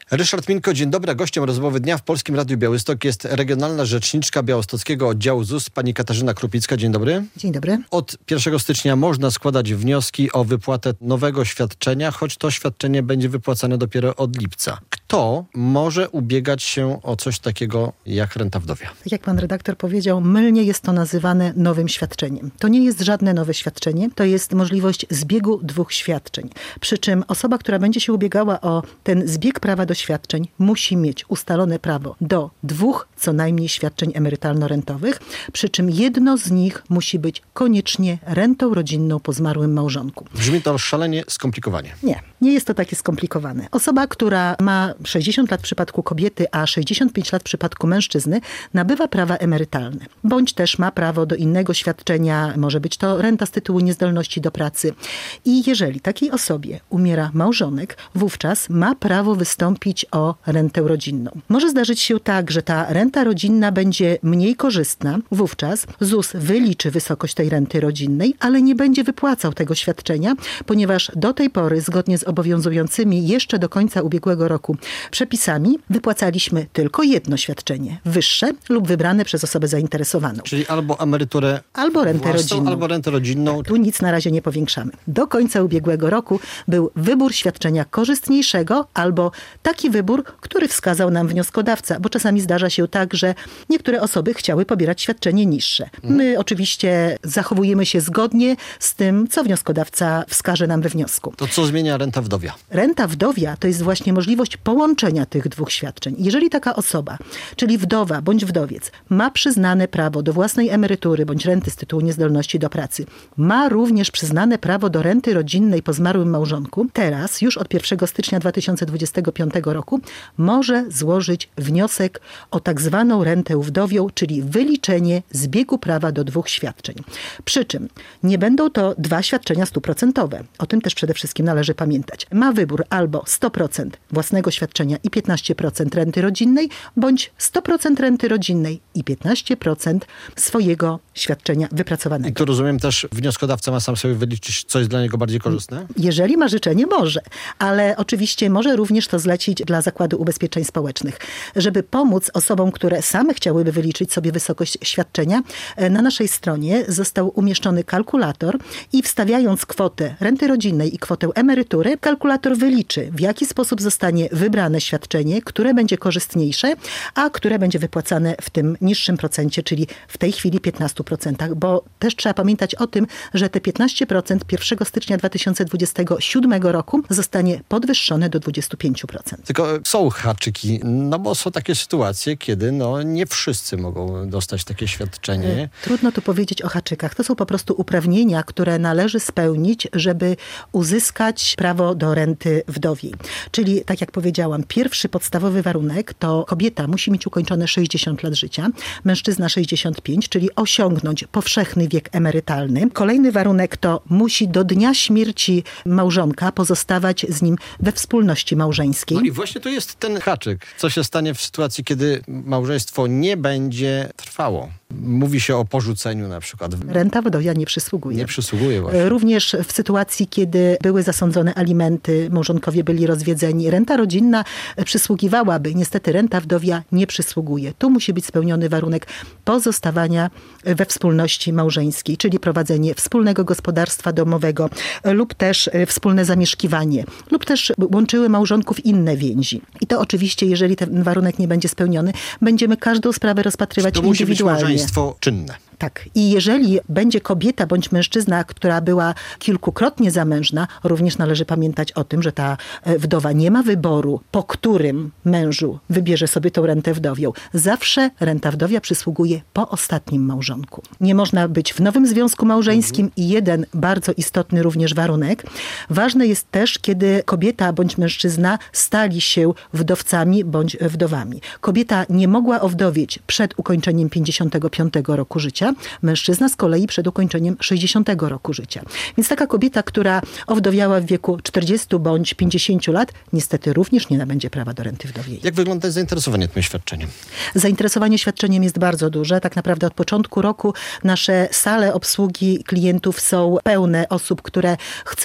Ryszard Minko, dzień dobry. Gościem rozmowy dnia w Polskim Radiu Białystok jest regionalna rzeczniczka białostockiego oddziału ZUS, pani Katarzyna Krupicka. Dzień dobry. Dzień dobry. Od 1 stycznia można składać wnioski o wypłatę nowego świadczenia, choć to świadczenie będzie wypłacane dopiero od lipca. Kto może ubiegać się o coś takiego jak renta wdowia? Tak jak pan redaktor powiedział, mylnie jest to nazywane nowym świadczeniem. To nie jest żadne nowe świadczenie, to jest możliwość zbiegu dwóch świadczeń. Przy czym osoba, która będzie się ubiegała o ten zbieg prawa do świadczeń, musi mieć ustalone prawo do 2 co najmniej świadczeń emerytalno-rentowych, przy czym jedno z nich musi być koniecznie rentą rodzinną po zmarłym małżonku. Brzmi to szalenie skomplikowanie. Nie jest to takie skomplikowane. Osoba, która ma 60 lat w przypadku kobiety, a 65 lat w przypadku mężczyzny, nabywa prawa emerytalne. Bądź też ma prawo do innego świadczenia, może być to renta z tytułu niezdolności do pracy. I jeżeli takiej osobie umiera małżonek, wówczas ma prawo wystąpić o rentę rodzinną. Może zdarzyć się tak, że ta renta rodzinna będzie mniej korzystna. Wówczas ZUS wyliczy wysokość tej renty rodzinnej, ale nie będzie wypłacał tego świadczenia, ponieważ do tej pory, zgodnie z obowiązującymi jeszcze do końca ubiegłego roku przepisami, wypłacaliśmy tylko jedno świadczenie, wyższe lub wybrane przez osobę zainteresowaną. Czyli albo emeryturę albo rentę rodzinną. Albo rentę rodzinną. Tu nic na razie nie powiększamy. Do końca ubiegłego roku był wybór świadczenia korzystniejszego albo taki wybór, który wskazał nam wnioskodawca, bo czasami zdarza się tak, że niektóre osoby chciały pobierać świadczenie niższe. My oczywiście zachowujemy się zgodnie z tym, co wnioskodawca wskaże nam we wniosku. To co zmienia renta wdowia? Renta wdowia to jest właśnie możliwość połączenia tych 2 świadczeń. Jeżeli taka osoba, czyli wdowa bądź wdowiec, ma przyznane prawo do własnej emerytury bądź renty z tytułu niezdolności do pracy, ma również przyznane prawo do renty rodzinnej po zmarłym małżonku, teraz już od 1 stycznia 2025 roku może złożyć wniosek o tak zwaną rentę wdowią, czyli wyliczenie zbiegu prawa do 2 świadczeń. Przy czym nie będą to 2 świadczenia 100%. O tym też przede wszystkim należy pamiętać. Ma wybór albo 100% własnego świadczenia i 15% renty rodzinnej, bądź 100% renty rodzinnej i 15% swojego świadczenia wypracowanego. I tu rozumiem też, wnioskodawca ma sam sobie wyliczyć, co jest dla niego bardziej korzystne? Jeżeli ma życzenie, może. Ale oczywiście może również to zlecić dla Zakładu Ubezpieczeń Społecznych. Żeby pomóc osobom, które same chciałyby wyliczyć sobie wysokość świadczenia, na naszej stronie został umieszczony kalkulator i wstawiając kwotę renty rodzinnej i kwotę emerytury, kalkulator wyliczy, w jaki sposób zostanie wybrane świadczenie, które będzie korzystniejsze, a które będzie wypłacane w tym niższym procencie, czyli w tej chwili 15%, bo też trzeba pamiętać o tym, że te 15% 1 stycznia 2027 roku zostanie podwyższone do 25%. Tylko są haczyki, bo są takie sytuacje, kiedy nie wszyscy mogą dostać takie świadczenie. Trudno tu powiedzieć o haczykach. To są po prostu uprawnienia, które należy spełnić, żeby uzyskać prawo do renty wdowiej. Czyli, tak jak powiedziałam, pierwszy podstawowy warunek to kobieta musi mieć ukończone 60 lat życia, mężczyzna 65, czyli osiągnąć powszechny wiek emerytalny. Kolejny warunek to musi do dnia śmierci małżonka pozostawać z nim we wspólności małżeńskiej. No i właśnie to jest ten haczyk. Co się stanie w sytuacji, kiedy małżeństwo nie będzie trwało? Mówi się o porzuceniu na przykład. Renta wdowia nie przysługuje. Nie przysługuje właśnie. Również w sytuacji, kiedy były zasądzone alimenty, małżonkowie byli rozwiedzeni, renta rodzinna przysługiwałaby. Niestety renta wdowia nie przysługuje. Tu musi być spełniony warunek pozostawania we wspólności małżeńskiej, czyli prowadzenie wspólnego gospodarstwa domowego lub też wspólne zamieszkiwanie, lub też łączyły małżonków inne więzi. I to oczywiście, jeżeli ten warunek nie będzie spełniony, będziemy każdą sprawę rozpatrywać indywidualnie. Musi być małżeństwo czynne. Tak. I jeżeli będzie kobieta bądź mężczyzna, która była kilkukrotnie zamężna, również należy pamiętać o tym, że ta wdowa nie ma wyboru, po którym mężu wybierze sobie tą rentę wdowią. Zawsze renta wdowia przysługuje po ostatnim małżonku. Nie można być w nowym związku małżeńskim i jeden bardzo istotny również warunek. Ważne jest też, kiedy kobieta bądź mężczyzna stali się wdowcami bądź wdowami. Kobieta nie mogła owdowieć przed ukończeniem 55 roku życia, mężczyzna z kolei przed ukończeniem 60 roku życia. Więc taka kobieta, która owdowiała w wieku 40 bądź 50 lat, niestety również nie nabędzie prawa do renty wdowiej. Jak wygląda zainteresowanie tym świadczeniem? Zainteresowanie świadczeniem jest bardzo duże. Tak naprawdę od początku roku nasze sale obsługi klientów są pełne osób, które chcą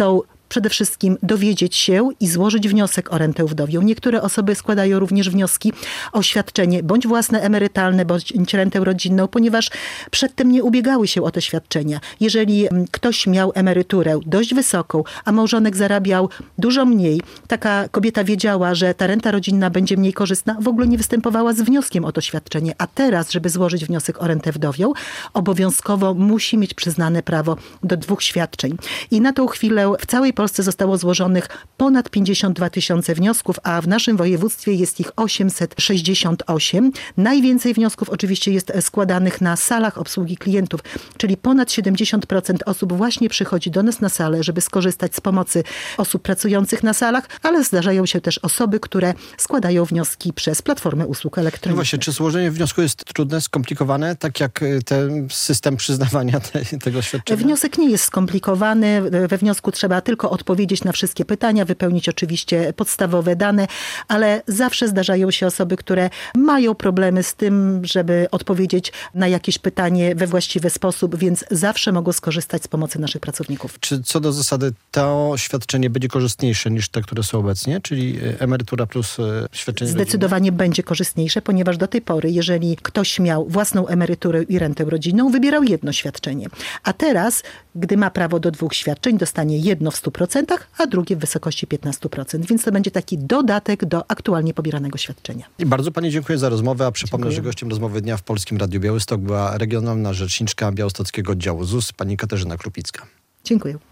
przede wszystkim dowiedzieć się i złożyć wniosek o rentę wdowią. Niektóre osoby składają również wnioski o świadczenie, bądź własne emerytalne, bądź rentę rodzinną, ponieważ przedtem nie ubiegały się o te świadczenia. Jeżeli ktoś miał emeryturę dość wysoką, a małżonek zarabiał dużo mniej, taka kobieta wiedziała, że ta renta rodzinna będzie mniej korzystna, w ogóle nie występowała z wnioskiem o to świadczenie. A teraz, żeby złożyć wniosek o rentę wdowią, obowiązkowo musi mieć przyznane prawo do 2 świadczeń. I na tą chwilę w całej Polsce zostało złożonych ponad 52 tysiące wniosków, a w naszym województwie jest ich 868. Najwięcej wniosków oczywiście jest składanych na salach obsługi klientów, czyli ponad 70% osób właśnie przychodzi do nas na salę, żeby skorzystać z pomocy osób pracujących na salach, ale zdarzają się też osoby, które składają wnioski przez platformę usług elektronicznych. No właśnie, czy złożenie wniosku jest trudne, skomplikowane, tak jak ten system przyznawania tego świadczenia? Wniosek nie jest skomplikowany. We wniosku trzeba tylko odpowiedzieć na wszystkie pytania, wypełnić oczywiście podstawowe dane, ale zawsze zdarzają się osoby, które mają problemy z tym, żeby odpowiedzieć na jakieś pytanie we właściwy sposób, więc zawsze mogą skorzystać z pomocy naszych pracowników. Czy co do zasady to świadczenie będzie korzystniejsze niż te, które są obecnie, czyli emerytura plus świadczenie Zdecydowanie będzie korzystniejsze, ponieważ do tej pory, jeżeli ktoś miał własną emeryturę i rentę rodzinną, wybierał jedno świadczenie. A teraz, gdy ma prawo do 2 świadczeń, dostanie jedno w 100%, a drugie w wysokości 15%. Więc to będzie taki dodatek do aktualnie pobieranego świadczenia. I bardzo pani dziękuję za rozmowę, a przypomnę, Dziękuję. że gościem rozmowy dnia w Polskim Radiu Białystok była regionalna rzeczniczka białostockiego oddziału ZUS, pani Katarzyna Krupicka. Dziękuję.